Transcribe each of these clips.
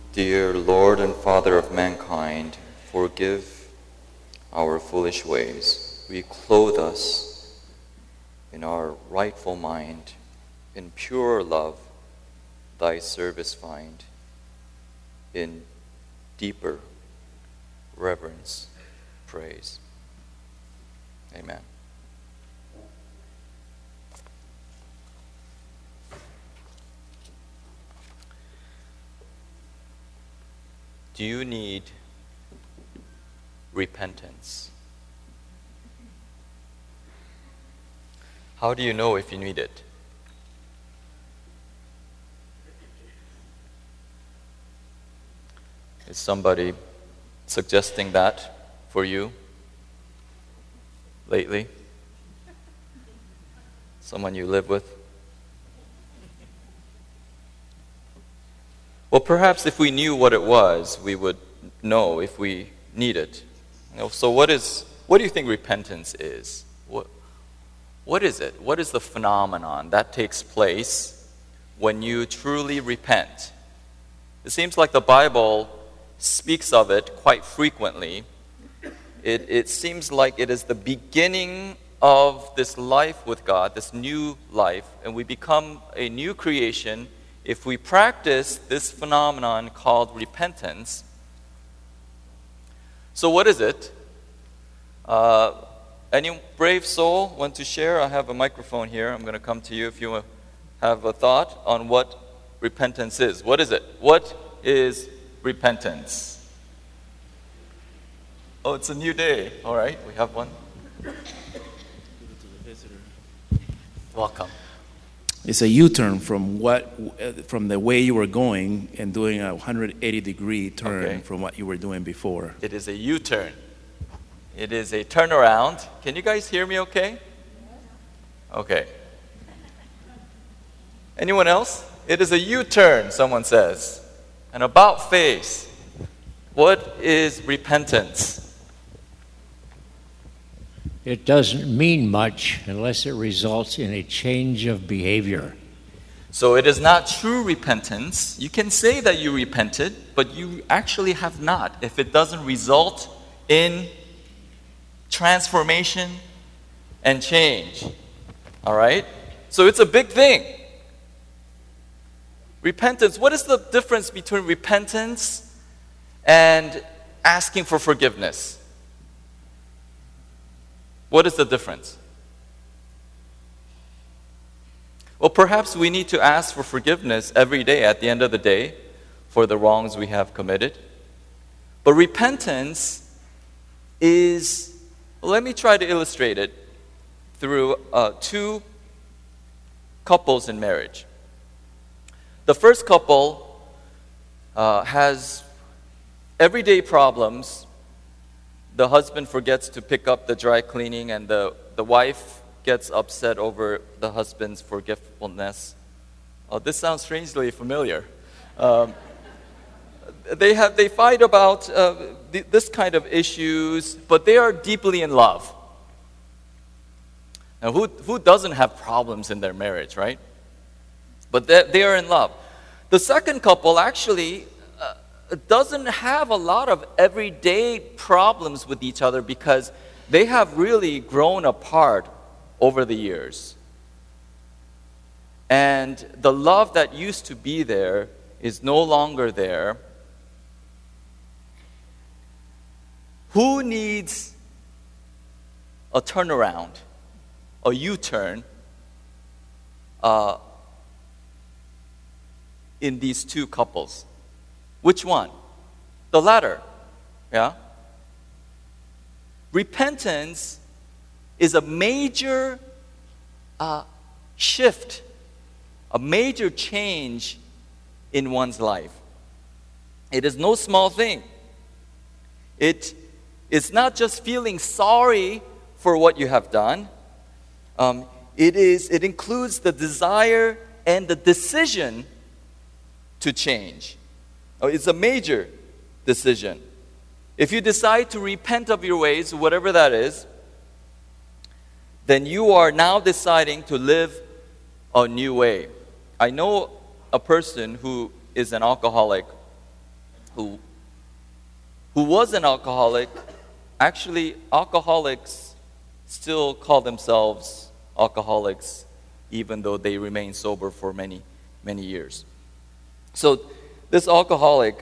Dear Lord and Father of mankind, forgive our foolish ways. Reclothe us in our rightful mind. In pure love, thy service find. In deeper reverence, praise. Amen. Do you need repentance? How do you know if you need it? Is somebody suggesting that for you lately? Someone you live with? Well, perhaps if we knew what it was, we would know if we need it. So what do you think repentance is? What is it? What is the phenomenon that takes place when you truly repent? It seems like the Bible speaks of it quite frequently. It seems like it is the beginning of this life with God, this new life, and we become a new creation if we practice this phenomenon called repentance. So what is it? Any brave soul want to share? I have a microphone here. I'm going to come to you if you have a thought on what repentance is. What is it? What is repentance? Oh, it's a new day. All right, we have one. Welcome. It's a U-turn from the way you were going and doing a 180-degree turn from what you were doing before. It is a U-turn. It is a turnaround. Can you guys hear me okay? Okay. Anyone else? It is a U-turn, someone says. An about face. What is repentance? It doesn't mean much unless it results in a change of behavior. So it is not true repentance. You can say that you repented, but you actually have not if it doesn't result in transformation and change. All right? So it's a big thing. Repentance, what is the difference between repentance and asking for forgiveness? What is the difference? Well, perhaps we need to ask for forgiveness every day at the end of the day for the wrongs we have committed. But repentance is, let me try to illustrate it through two couples in marriage. The first couple has everyday problems. The husband forgets to pick up the dry cleaning, and the wife gets upset over the husband's forgetfulness. Oh, this sounds strangely familiar. They fight about this kind of issues, but they are deeply in love. Now, who doesn't have problems in their marriage, right? But they are in love. The second couple actually doesn't have a lot of everyday problems with each other because they have really grown apart over the years. And the love that used to be there is no longer there. Who needs a turnaround, a U-turn, in these two couples? Which one? The latter. Yeah? Repentance is a major shift, a major change in one's life. It is no small thing. It is not just feeling sorry for what you have done. It includes the desire and the decision to change. It's a major decision. If you decide to repent of your ways, whatever that is, then you are now deciding to live a new way. I know a person who is an alcoholic who was an alcoholic. Actually, alcoholics still call themselves alcoholics even though they remain sober for many, many years. So this alcoholic,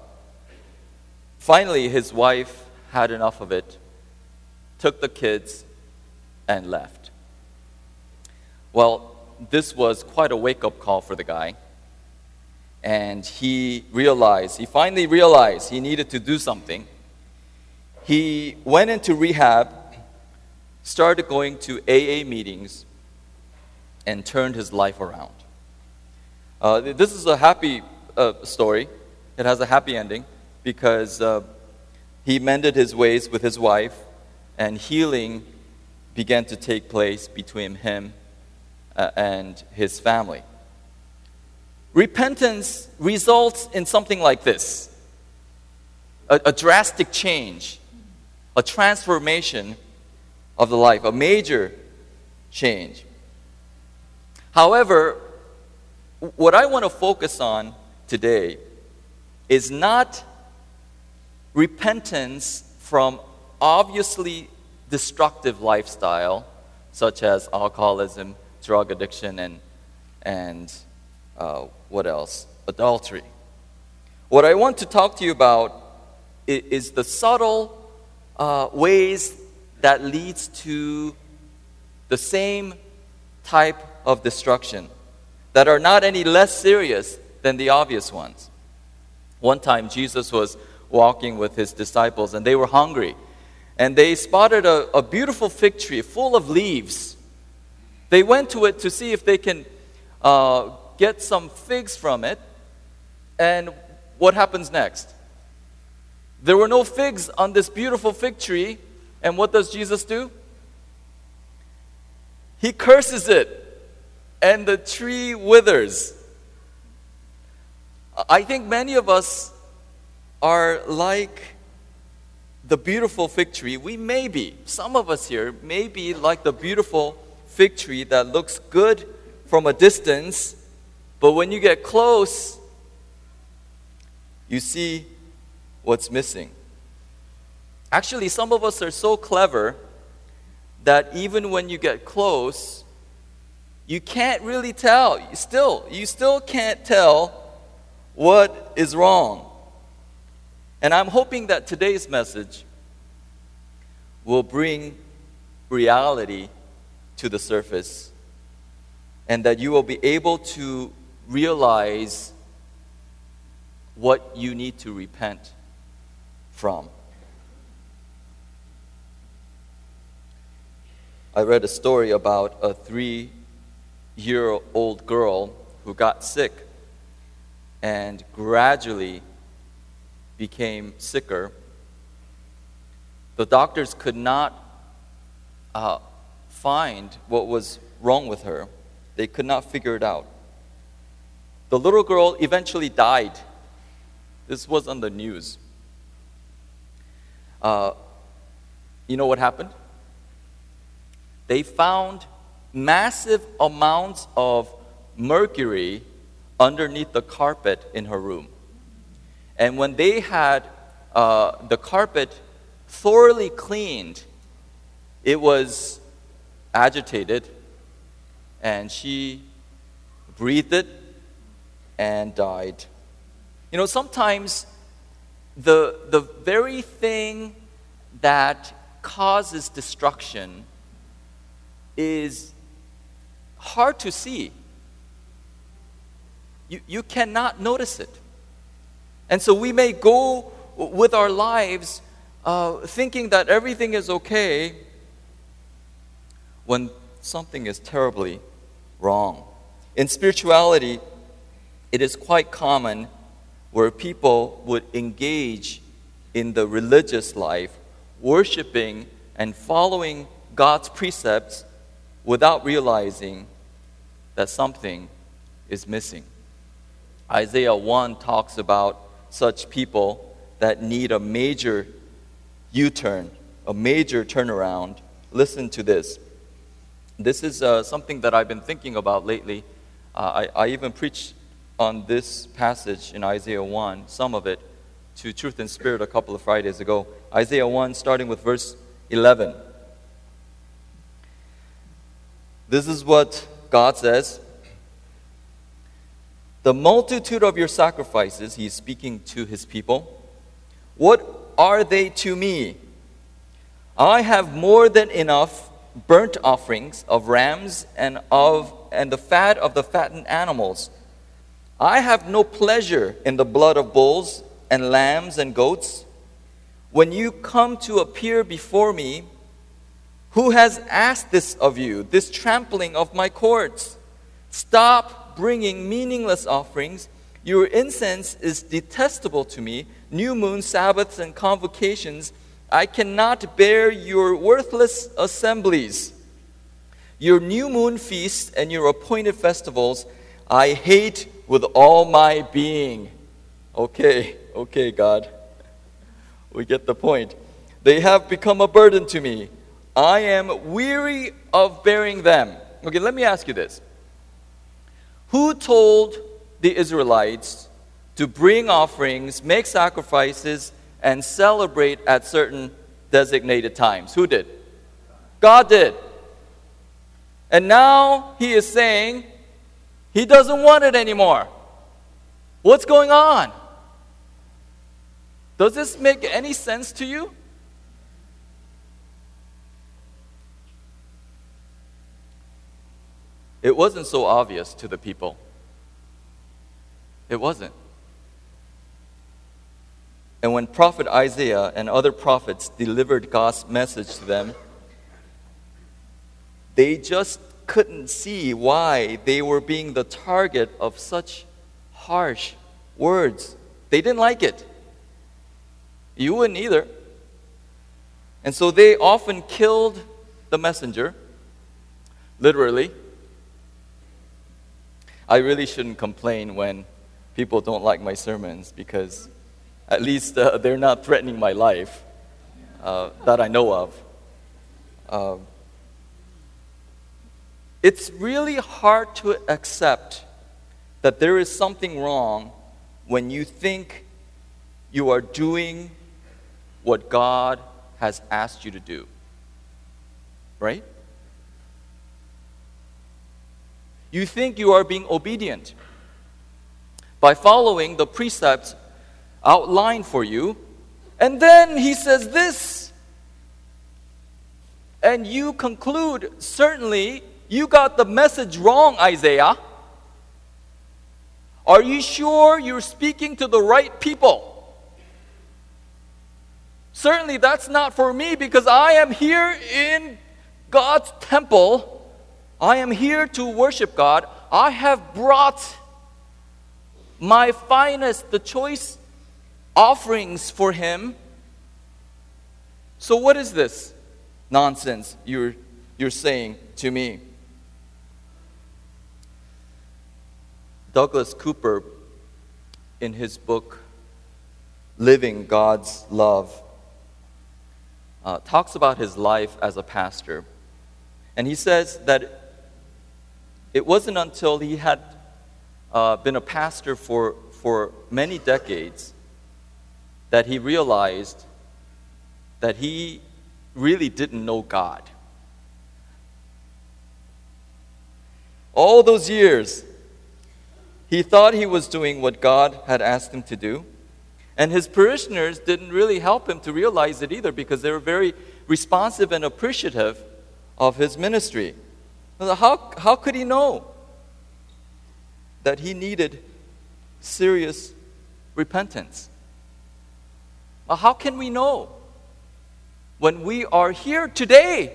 finally his wife had enough of it, took the kids, and left. Well, this was quite a wake-up call for the guy. And he finally realized he needed to do something. He went into rehab, started going to AA meetings, and turned his life around. This is a happy story. It has a happy ending because he mended his ways with his wife, and healing began to take place between him and his family. Repentance results in something like this: a drastic change, a transformation of the life, a major change. However, what I want to focus on today is not repentance from obviously destructive lifestyle, such as alcoholism, drug addiction, and what else? Adultery. What I want to talk to you about is the subtle ways that leads to the same type of destruction that are not any less serious than the obvious ones. One time, Jesus was walking with his disciples, and they were hungry. And they spotted a beautiful fig tree full of leaves. They went to it to see if they can get some figs from it. And what happens next? There were no figs on this beautiful fig tree. And what does Jesus do? He curses it, and the tree withers. I think many of us are like the beautiful fig tree. Some of us here may be like the beautiful fig tree that looks good from a distance, but when you get close, you see what's missing. Actually, some of us are so clever that even when you get close, you can't really tell. You still can't tell what is wrong. And I'm hoping that today's message will bring reality to the surface, and that you will be able to realize what you need to repent from. I read a story about a 3-year-old girl who got sick and gradually became sicker. The doctors could not find what was wrong with her. They could not figure it out. The little girl eventually died. This was on the news. You know what happened? They found massive amounts of mercury underneath the carpet in her room. And when they had the carpet thoroughly cleaned, it was agitated, and she breathed it and died. You know, sometimes the very thing that causes destruction is hard to see. You cannot notice it. And so we may go with our lives thinking that everything is okay when something is terribly wrong. In spirituality, it is quite common where people would engage in the religious life, worshiping and following God's precepts without realizing that something is missing. Isaiah 1 talks about such people that need a major U-turn, a major turnaround. Listen to this. This is something that I've been thinking about lately. I even preached on this passage in Isaiah 1, some of it, to Truth and Spirit a couple of Fridays ago. Isaiah 1, starting with verse 11. This is what God says. The multitude of your sacrifices, he is speaking to his people, what are they to me? I have more than enough burnt offerings of rams and the fat of the fattened animals. I have no pleasure in the blood of bulls and lambs and goats. When you come to appear before me, who has asked this of you, this trampling of my courts? Stop bringing meaningless offerings. Your incense is detestable to me. New moon, Sabbaths, and convocations. I cannot bear your worthless assemblies. Your new moon feasts and your appointed festivals, I hate with all my being. Okay, God. We get the point. They have become a burden to me. I am weary of bearing them. Okay, let me ask you this. Who told the Israelites to bring offerings, make sacrifices, and celebrate at certain designated times? Who did? God did. And now he is saying he doesn't want it anymore. What's going on? Does this make any sense to you? It wasn't so obvious to the people. It wasn't. And when prophet Isaiah and other prophets delivered God's message to them, they just couldn't see why they were being the target of such harsh words. They didn't like it. You wouldn't either. And so they often killed the messenger, literally. I really shouldn't complain when people don't like my sermons, because at least they're not threatening my life that I know of. It's really hard to accept that there is something wrong when you think you are doing what God has asked you to do. Right? You think you are being obedient by following the precepts outlined for you, and then he says this, and you conclude, certainly you got the message wrong, Isaiah. Are you sure you're speaking to the right people? Certainly that's not for me, because I am here in God's temple. I am here to worship God. I have brought my finest, the choice offerings for Him. So what is this nonsense you're saying to me? Douglas Cooper, in his book, Living God's Love, talks about his life as a pastor. And he says that it wasn't until he had been a pastor for many decades that he realized that he really didn't know God. All those years, he thought he was doing what God had asked him to do. And his parishioners didn't really help him to realize it either, because they were very responsive and appreciative of his ministry. How could he know that he needed serious repentance? How can we know when we are here today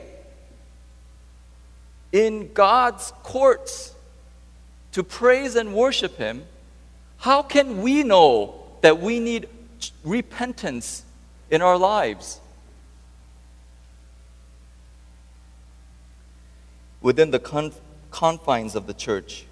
in God's courts to praise and worship Him? How can we know that we need repentance in our lives? Within the confines of the church,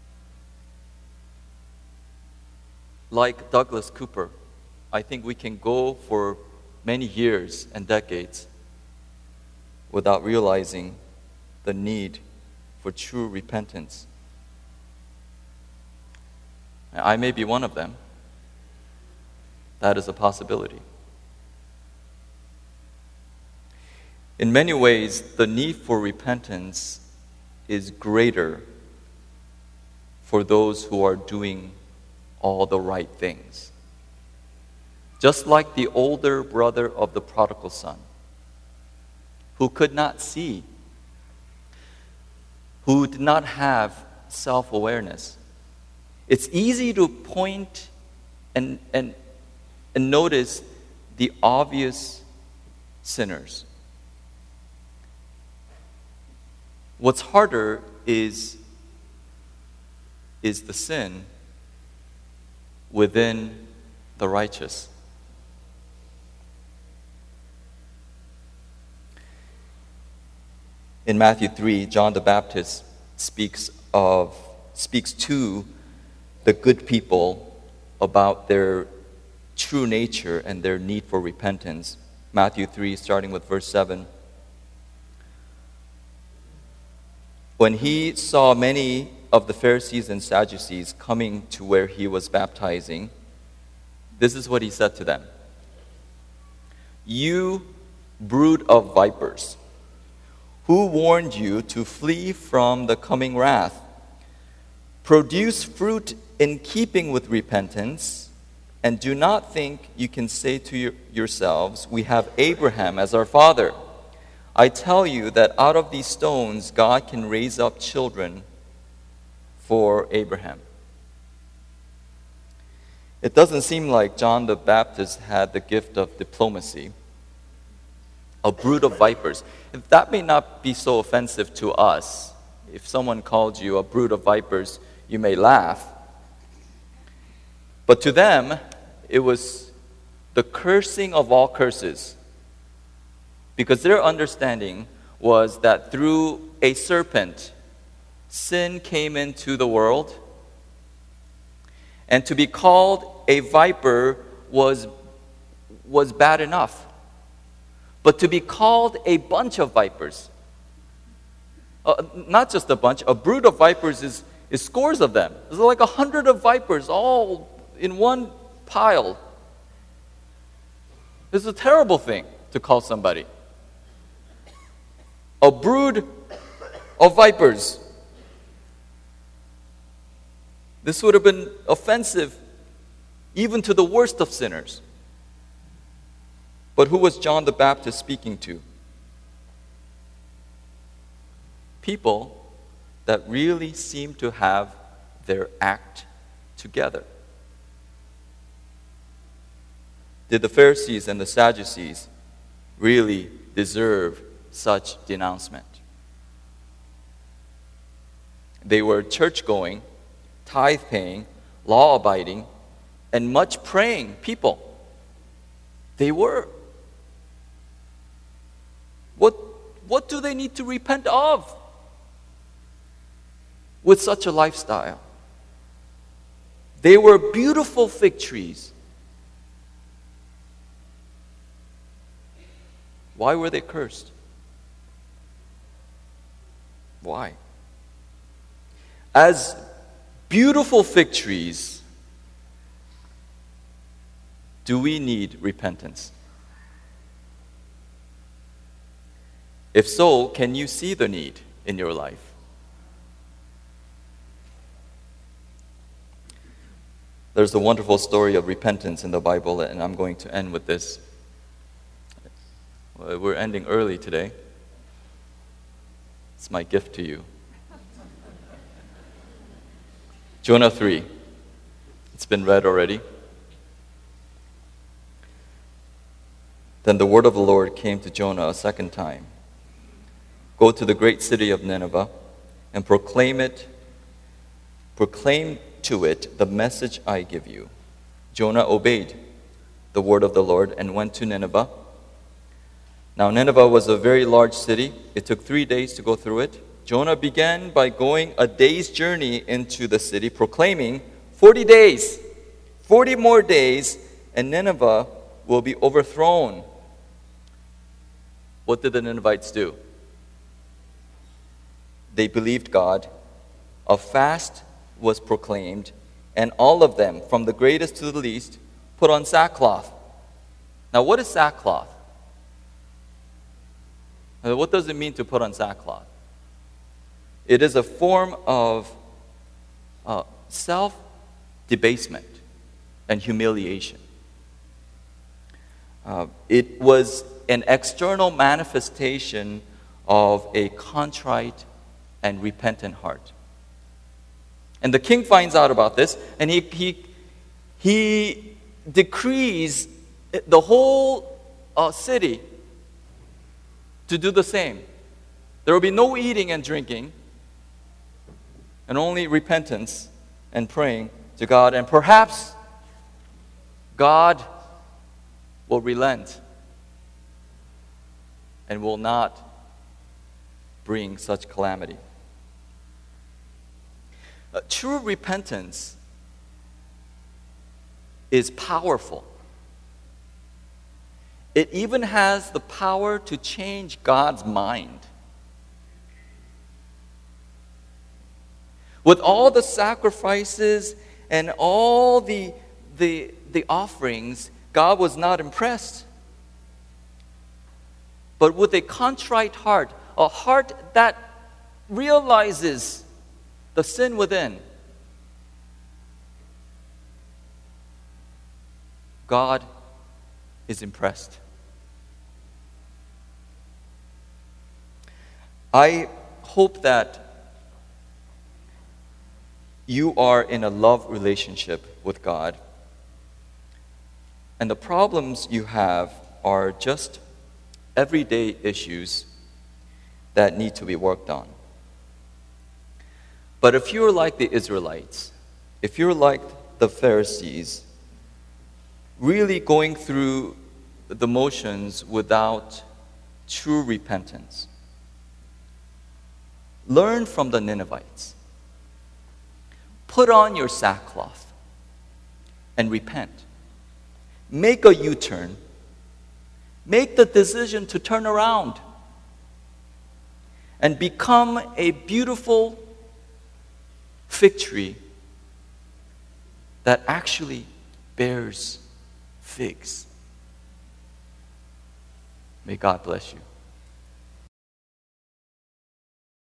like Douglas Cooper, I think we can go for many years and decades without realizing the need for true repentance. I may be one of them. that is a possibility. In many ways, the need for repentance is greater for those who are doing all the right things. Just like the older brother of the prodigal son, who could not see, who did not have self-awareness. It's easy to point and notice the obvious sinners. What's harder is the sin within the righteous. In Matthew 3, John the Baptist speaks to the good people about their true nature and their need for repentance. Matthew 3, starting with verse 7. When he saw many of the Pharisees and Sadducees coming to where he was baptizing, this is what he said to them. "You brood of vipers, who warned you to flee from the coming wrath? Produce fruit in keeping with repentance, and do not think you can say to yourselves, 'We have Abraham as our father.' I tell you that out of these stones God can raise up children for Abraham." It doesn't seem like John the Baptist had the gift of diplomacy. A brood of vipers. That may not be so offensive to us. If someone called you a brood of vipers, you may laugh. But to them, it was the cursing of all curses. Because their understanding was that through a serpent, sin came into the world. And to be called a viper was bad enough. But to be called a bunch of vipers, not just a bunch, a brood of vipers is scores of them. There's like 100 of vipers all in one pile. It's a terrible thing to call somebody a brood of vipers. This would have been offensive even to the worst of sinners. But who was John the Baptist speaking to? People that really seem to have their act together. Did the Pharisees and the Sadducees really deserve such denouncement? They were church-going, tithe-paying, law-abiding, and much praying people. They were. What do they need to repent of with such a lifestyle? They were beautiful fig trees. Why were they cursed? Why? As beautiful fig trees, do we need repentance? If so, can you see the need in your life? There's a wonderful story of repentance in the Bible, and I'm going to end with this. We're ending early today. It's my gift to you. Jonah 3. It's been read already. Then the word of the Lord came to Jonah a second time. Go to the great city of Nineveh and proclaim to it the message I give you. Jonah obeyed the word of the Lord and went to Nineveh. Now Nineveh was a very large city. It took 3 days to go through it. Jonah began by going a day's journey into the city, proclaiming, 40 days, 40 more days, and Nineveh will be overthrown. What did the Ninevites do? They believed God. A fast was proclaimed, and all of them, from the greatest to the least, put on sackcloth. Now, what is sackcloth? What does it mean to put on sackcloth? It is a form of self-debasement and humiliation. It was an external manifestation of a contrite and repentant heart. And the king finds out about this, and he decrees the whole city to do the same. There will be no eating and drinking, and only repentance and praying to God. And perhaps God will relent and will not bring such calamity. True repentance is powerful. It even has the power to change God's mind. With all the sacrifices and all the offerings, God was not impressed. But with a contrite heart, a heart that realizes the sin within, God is impressed. I hope that you are in a love relationship with God, and the problems you have are just everyday issues that need to be worked on. But if you're like the Israelites, if you're like the Pharisees, really going through the motions without true repentance, learn from the Ninevites. Put on your sackcloth and repent. Make a U-turn. Make the decision to turn around and become a beautiful fig tree that actually bears figs. May God bless you.